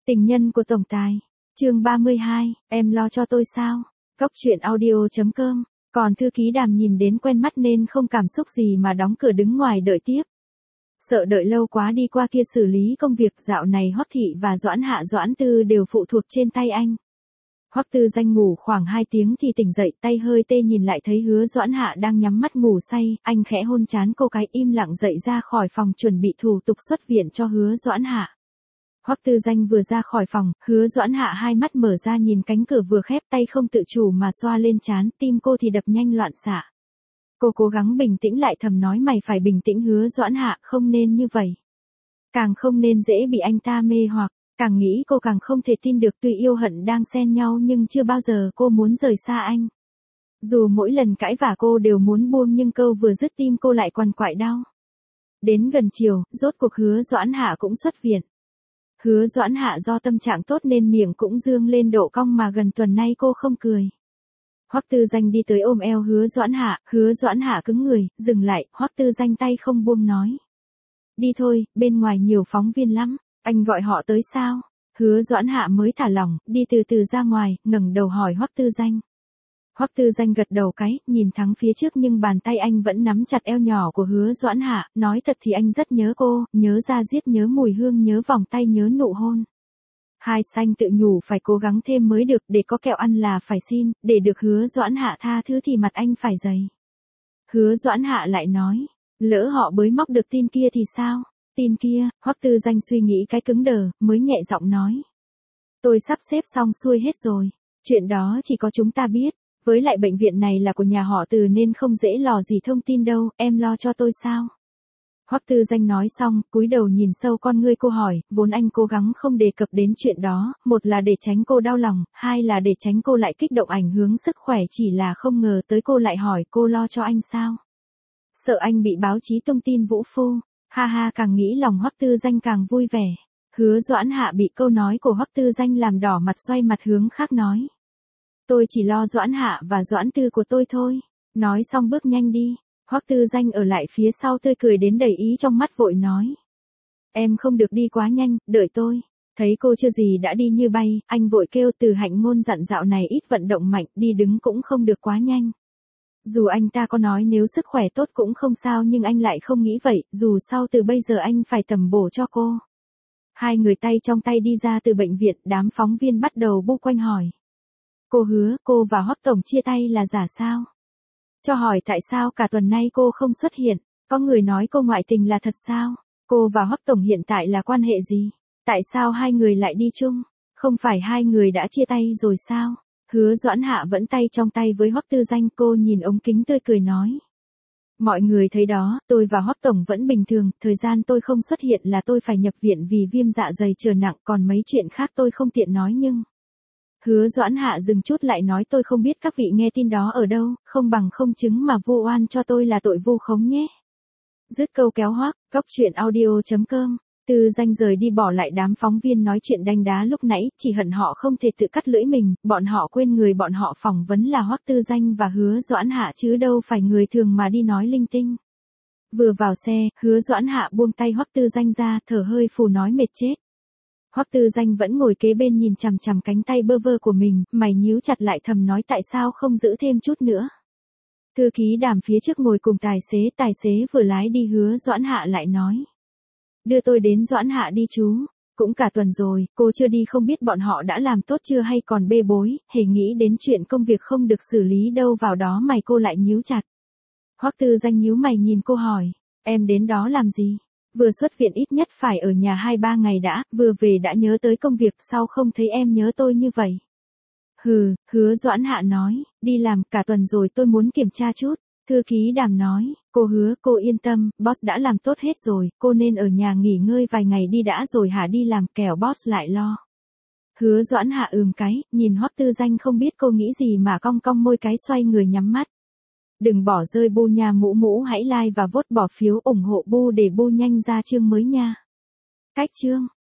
Tình nhân của tổng tài. Chương 32, em lo cho tôi sao? Cốc truyện audio.com. Còn thư ký Đàm nhìn đến quen mắt nên không cảm xúc gì mà đóng cửa đứng ngoài đợi tiếp. Sợ đợi lâu quá đi qua kia xử lý công việc, dạo này Hoắc Thị và Doãn Tư đều phụ thuộc trên tay anh. Hoắc Tư Danh ngủ khoảng 2 tiếng thì tỉnh dậy, tay hơi tê nhìn lại thấy Hứa Doãn Hạ đang nhắm mắt ngủ say, anh khẽ hôn trán cô cái, im lặng dậy ra khỏi phòng chuẩn bị thủ tục xuất viện cho Hứa Doãn Hạ. Hoắc Tư Danh vừa ra khỏi phòng, Hứa Doãn Hạ hai mắt mở ra nhìn cánh cửa vừa khép, tay không tự chủ mà xoa lên trán, tim cô thì đập nhanh loạn xạ. Cô cố gắng bình tĩnh lại, thầm nói mày phải bình tĩnh Hứa Doãn Hạ, không nên như vậy. Càng không nên dễ bị anh ta mê hoặc, càng nghĩ cô càng không thể tin được, tuy yêu hận đang xen nhau nhưng chưa bao giờ cô muốn rời xa anh. Dù mỗi lần cãi vả cô đều muốn buông nhưng câu vừa dứt tim cô lại quằn quại đau. Đến gần chiều, rốt cuộc Hứa Doãn Hạ cũng xuất viện. Hứa Doãn Hạ do tâm trạng tốt nên miệng cũng dương lên độ cong mà gần tuần nay cô không cười. Hoắc Tư Danh đi tới ôm eo Hứa Doãn Hạ cứng người, dừng lại, Hoắc Tư Danh tay không buông nói. Đi thôi, bên ngoài nhiều phóng viên lắm, anh gọi họ tới sao? Hứa Doãn Hạ mới thả lỏng, đi từ từ ra ngoài, ngẩng đầu hỏi Hoắc Tư Danh. Hoắc Tư Danh gật đầu cái, nhìn thẳng phía trước nhưng bàn tay anh vẫn nắm chặt eo nhỏ của Hứa Doãn Hạ, nói thật thì anh rất nhớ cô, nhớ da diết, nhớ mùi hương, nhớ vòng tay, nhớ nụ hôn. Hai xanh tự nhủ phải cố gắng thêm mới được, để có kẹo ăn là phải xin, để được Hứa Doãn Hạ tha thứ thì mặt anh phải dày. Hứa Doãn Hạ lại nói, lỡ họ bới móc được tin kia thì sao? Tin kia, Hoắc Tư Danh suy nghĩ cái cứng đờ, mới nhẹ giọng nói. Tôi sắp xếp xong xuôi hết rồi, chuyện đó chỉ có chúng ta biết. Với lại bệnh viện này là của nhà họ Từ nên không dễ lò gì thông tin đâu, em lo cho tôi sao? Hoắc Tư Danh nói xong, cúi đầu nhìn sâu con ngươi cô hỏi, vốn anh cố gắng không đề cập đến chuyện đó, một là để tránh cô đau lòng, hai là để tránh cô lại kích động ảnh hưởng sức khỏe, chỉ là không ngờ tới cô lại hỏi cô lo cho anh sao? Sợ anh bị báo chí tung tin vũ phu, ha ha, càng nghĩ lòng Hoắc Tư Danh càng vui vẻ. Hứa Doãn Hạ bị câu nói của Hoắc Tư Danh làm đỏ mặt, xoay mặt hướng khác nói. Tôi chỉ lo Doãn Hạ và Doãn Tư của tôi thôi. Nói xong bước nhanh đi. Hoắc Tư Danh ở lại phía sau tươi cười đến đầy ý trong mắt, vội nói. Em không được đi quá nhanh, đợi tôi. Thấy cô chưa gì đã đi như bay, anh vội kêu Từ Hạnh Ngôn dặn dạo này ít vận động mạnh, đi đứng cũng không được quá nhanh. Dù anh ta có nói nếu sức khỏe tốt cũng không sao nhưng anh lại không nghĩ vậy, dù sao từ bây giờ anh phải tầm bổ cho cô. Hai người tay trong tay đi ra từ bệnh viện, đám phóng viên bắt đầu bu quanh hỏi. Cô Hứa, cô và Hoắc tổng chia tay là giả sao? Cho hỏi tại sao cả tuần nay cô không xuất hiện, có người nói cô ngoại tình là thật sao? Cô và Hoắc tổng hiện tại là quan hệ gì? Tại sao hai người lại đi chung? Không phải hai người đã chia tay rồi sao? Hứa Doãn Hạ vẫn tay trong tay với Hoắc Tư Danh, cô nhìn ống kính tươi cười nói. Mọi người thấy đó, tôi và Hoắc tổng vẫn bình thường, thời gian tôi không xuất hiện là tôi phải nhập viện vì viêm dạ dày trở nặng, còn mấy chuyện khác tôi không tiện nói nhưng... Hứa Doãn Hạ dừng chút lại nói, tôi không biết các vị nghe tin đó ở đâu, không bằng không chứng mà vu oan cho tôi là tội vu khống nhé. Dứt câu kéo Hoắc, Cốc truyện audio.com. Tư Danh rời đi bỏ lại đám phóng viên nói chuyện đanh đá lúc nãy, chỉ hận họ không thể tự cắt lưỡi mình, bọn họ quên người bọn họ phỏng vấn là Hoắc Tư Danh và Hứa Doãn Hạ chứ đâu phải người thường mà đi nói linh tinh. Vừa vào xe, Hứa Doãn Hạ buông tay Hoắc Tư Danh ra, thở hơi phù nói mệt chết. Hoắc Tư Danh vẫn ngồi kế bên nhìn chằm chằm cánh tay bơ vơ của mình, mày nhíu chặt lại, thầm nói tại sao không giữ thêm chút nữa. Thư ký Đàm phía trước ngồi cùng tài xế vừa lái đi. Hứa Doãn Hạ lại nói. Đưa tôi đến Doãn Hạ đi chú, cũng cả tuần rồi, cô chưa đi không biết bọn họ đã làm tốt chưa hay còn bê bối, hề nghĩ đến chuyện công việc không được xử lý đâu vào đó mày, cô lại nhíu chặt. Hoắc Tư Danh nhíu mày nhìn cô hỏi, em đến đó làm gì? Vừa xuất viện ít nhất phải ở nhà 2-3 ngày đã, vừa về đã nhớ tới công việc, sao không thấy em nhớ tôi như vậy? Hứa Doãn Hạ nói, đi làm cả tuần rồi, tôi muốn kiểm tra chút. Thư ký Đàm nói, cô Hứa, cô yên tâm, boss đã làm tốt hết rồi, cô nên ở nhà nghỉ ngơi vài ngày đi đã rồi hả đi làm, kẻo boss lại lo. Hứa Doãn Hạ cái, nhìn Hoắc Tư Danh không biết cô nghĩ gì mà cong cong môi cái, xoay người nhắm mắt. Đừng bỏ rơi Bu nha, mũ hãy like và vote bỏ phiếu ủng hộ Bu để Bu nhanh ra chương mới nha. Cách chương